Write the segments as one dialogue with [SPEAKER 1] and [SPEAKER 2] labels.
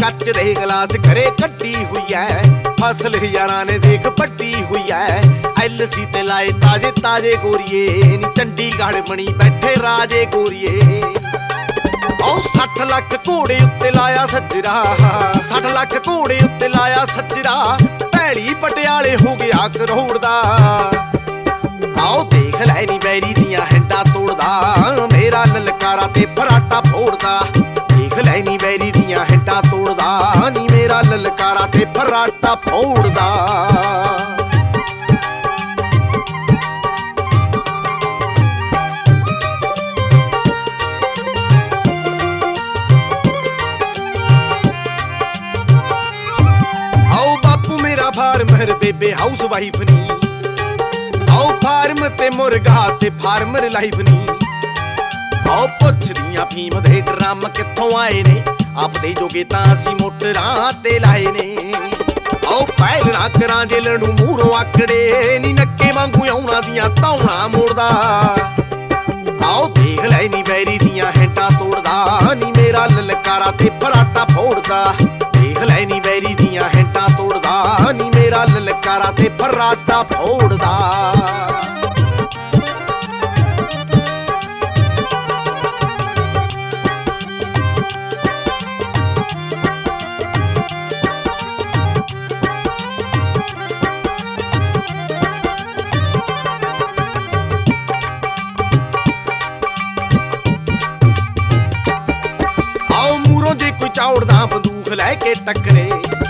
[SPEAKER 1] ਕੱਚ ਦੇ ਗਲਾਸ ਘਰੇ ਕੱਢੀ ਹੋਈ ਐ, ਫਸਲ ਯਾਰਾਂ ਨੇ ਦੇਖ ਵੱਡੀ ਹੋਈ ਐ। ਐਲਸੀ ਤੇ ਲਾਏ ਤਾਜੇ ਤਾਜੇ ਗੋਰੀਏ ਨੀ, ਚੰਡੀਗੜ੍ਹ ਬਣੀ ਬੈਠੇ ਰਾਜੇ ਗੋਰੀਏ। ਉਹ 60 ਲੱਖ ਘੋੜੇ ਉੱਤੇ ਲਾਇਆ ਸੱਜਰਾ, 60 ਲੱਖ ਘੋੜੇ ਉੱਤੇ ਲਾਇਆ ਸੱਜਰਾ, ਭੈੜੀ ਪਟਿਆਲੇ ਹੋ ਗਿਆ ਕਰੋੜ ਦਾ। ਆਓ ਦੇਖ ਲੈ ਨੀ ਬੈਰੀ ਦੀਆਂ ਹੈਂਡਾਂ ਤੋੜਦਾ, ਮੇਰਾ ਲਲਕਾਰਾ ਤੇ ਫਰਾਟਾ ਫੋੜਦਾ। ਦੇਖ ਲੈ ਨੀ ਬੈਰੀ ਦੀਆਂ ਹੈਂਡਾਂ ਤੋੜਦਾ, ਨੀ ਮੇਰਾ ਲਲਕਾਰਾ ਤੇ ਫਰਾਟਾ ਫੋੜਦਾ। ਆਓ ਬਾਪੂ ਮੇਰਾ ਫਾਰਮਰ, ਬੇਬੇ ਹਾਊਸ ਵਾਈਫ ਨੀ, ਆਓ ਫਾਰਮ ਤੇ ਮੁਰਗਾ ਤੇ ਫਾਰਮਰ ਲਾਈਫ ਨੀ। ਆਓ ਪੁੱਛਦੀਆਂ ਫੀਮ ਦੇ ਡਰਮ ਕਿੱਥੋਂ ਆਏ ਨੇ, ਆਪਦੇ ਜੋਗੇ ਤਾਂ ਅਸੀਂ ਮੋਟਰਾਂ ਤੇ ਲਾਏ ਨੇ। ਆਓ ਪਹਿਲ ਨਾ ਕਰਾਂ ਜੇਲ੍ਹ ਨੂੰ ਮੂਹਰੋਂ ਆਕੜੇ ਨੀ, ਨੱਕੇ ਵਾਂਗੂ ਆਉਣਾ ਦੀਆਂ ਧੌਣਾ ਮੋੜਦਾ। ਆਓ ਦੇਖ ਲੈ ਨੀ ਬੈਰੀ ਦੀਆਂ ਹੈਂਡਾਂ ਤੋੜਦਾ, ਨੀ ਮੇਰਾ ਲਲਕਾਰਾ ਤੇ ਫਰਾਟਾ ਫੋੜਦਾ। ਦੇਖ ਲੈ ਨੀ ਬੈਰੀ ਦੀਆਂ ਹੈਂਡਾਂ ਤੋੜਦਾ, ਨੀ ਮੇਰਾ ਲਲਕਾਰਾ ਤੇ ਫਰਾਟਾ ਫੋੜਦਾ। ਆਓ ਮੂਹਰੋਂ ਜੇ ਕੋਈ ਚੌੜਦਾ ਬੰਦੂਕ ਲੈ ਕੇ ਟੱਕਰੇ,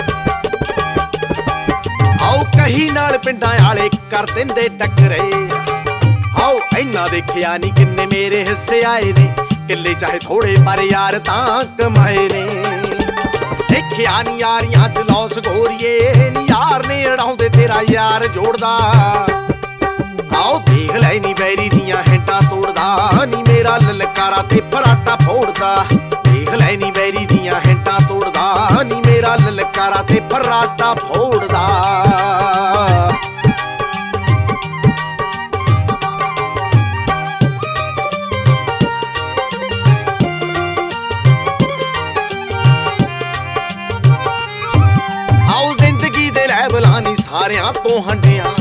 [SPEAKER 1] ਆਓ ਕਹੀ ਨਾਲ ਪਿੰਡਾਂ ਵਾਲੇ ਕਰ ਦਿੰਦੇ ਟੱਕਰੇ। ਆਓ ਇੰਨਾ ਦੇਖਿਆ ਨੀ ਕਿੰਨੇ ਮੇਰੇ ਹਿੱਸੇ ਆਏ ਨੇ, ਕਿੱਲੇ ਚਾਹੇ ਥੋੜੇ ਪਰ ਯਾਰ ਤਾਂ ਕਮਾਏ ਨੇ। ਦੇਖਿਆ ਨੀ ਯਾਰੀਆਂ ਚ ਲੌਸ ਗੋਰੀਏ ਨੀ, ਯਾਰ ਨੇ ਅੜਾਉਂਦੇ ਤੇਰਾ ਯਾਰ ਜੋੜਦਾ। ਆਓ ਦੇਖ ਲੈ ਨੀ ਬੈਰੀ ਦੀਆਂ ਹੈਂਡਾਂ ਤੋੜਦਾ, ਨੀ ਮੇਰਾ ਲਲਕਾਰਾ ਤੇ ਫਰਾਟਾ ਫੋੜਦਾ। ਦੇਖ ਲੈ ਨੀ ਬੈਰੀ ਦੀਆਂ ਹੈਂਡਾਂ ਤੋੜਦਾ, ਨੀ ਮੇਰਾ ਲਲਕਾਰਾ ਤੇ ਫਰਾਟਾ ਫੋੜਦਾ। ਆਓ ਜ਼ਿੰਦਗੀ ਦੇ ਲੈਵਲਾਂ ਨੀ ਸਾਰਿਆਂ ਤੋਂ ਹੰਡਿਆ,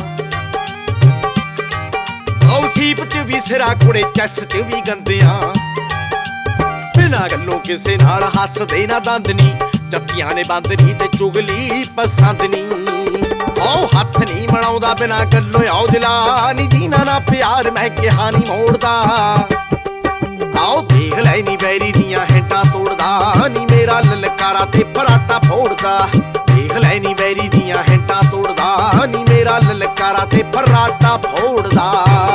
[SPEAKER 1] ਆਓ ਸੀਪ ਚ ਵੀ ਸਿਰਾ ਕੁੜੇ ਚੈਸ ਚ ਵੀ ਗੰਦਿਆਂ। ਬਿਨਾਂ ਗੱਲੋਂ ਕਿਸੇ ਨਾਲ ਹੱਸਦੇ ਨਾ ਦੰਦ ਨੀ, ਜੱਫੀਆਂ ਨੇ ਬੰਦ ਨੀ ਤੇ ਚੁਗਲੀ ਪਸੰਦ ਨੀ। ਆਓ ਹੱਥ ਨੀ ਬਣਾਉਂਦਾ ਬਿਨਾਂ ਗੱਲੋਂ ਔਜਲਾ ਨੀ, ਜੀਨਾ ਨਾ ਪਿਆਰ ਮੈਂ ਕਿਹਾ ਨੀ ਮੋੜਦਾ। ਆਓ ਦੇਖ ਲੈ ਨੀ ਬੈਰੀ ਦੀਆਂ ਹੈਂਡਾਂ ਤੋੜਦਾ, ਨੀ ਮੇਰਾ ਲਲਕਾਰਾ ਤੇ ਫਰਾਟਾ ਫੋੜਦਾ। ਦੇਖ ਲੈ ਨੀ ਬੈਰੀ ਦੀਆਂ ਹੈਂਡਾਂ ਤੋੜਦਾ, ਨੀ ਮੇਰਾ ਲਲਕਾਰਾ ਤੇ ਫਰਾਟਾ ਫੋੜਦਾ।